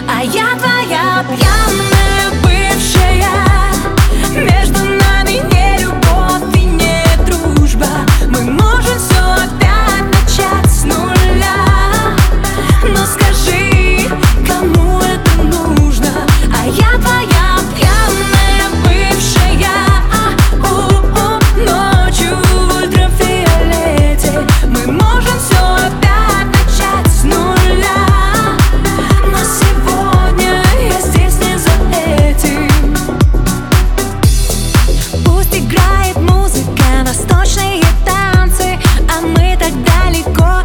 а я твоя пьяная бывшая. Между нами не любовь и не дружба. Мы можем все опять начать с нуля. Но скажи, кому это нужно? А я твоя пьяная бывшая. Ночью в ультрафиолете мы можем все опять начать с нуля. Но сегодня я здесь не за этим. Пусть играет музыка, восточные танцы, а мы так далеко.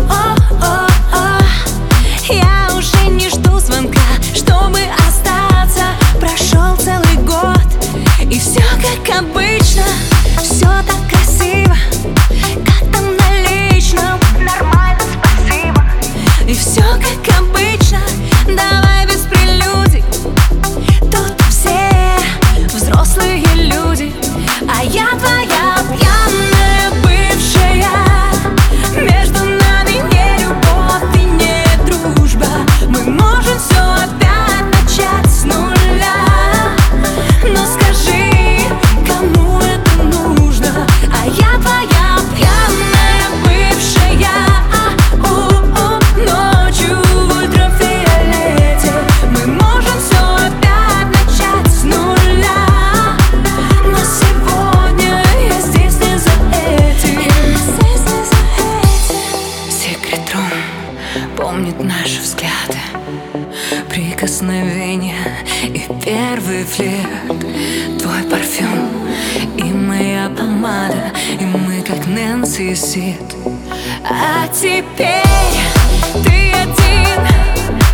Я уже не жду звонка, чтобы остаться. Прошел целый год, и все как обычно. Все так красиво, как там на личном. Нормально, спасибо. И все как обычно, давай без прелюдий. Тут все взрослые люди, а я твоя пьяная бывшая. Между нами не любовь и не дружба. Мы можем все опять начать с нуля. Но скажи, кому это нужно? А я твоя пьяная бывшая. Ночью в ультрафиолете мы можем все опять начать с нуля. Но сегодня я здесь не за этим. Секрет Рум помнит наши взгляды, прикосновения и первый флирт. Твой парфюм и моя помада, и мы как Нэнси и Сид. А теперь ты один.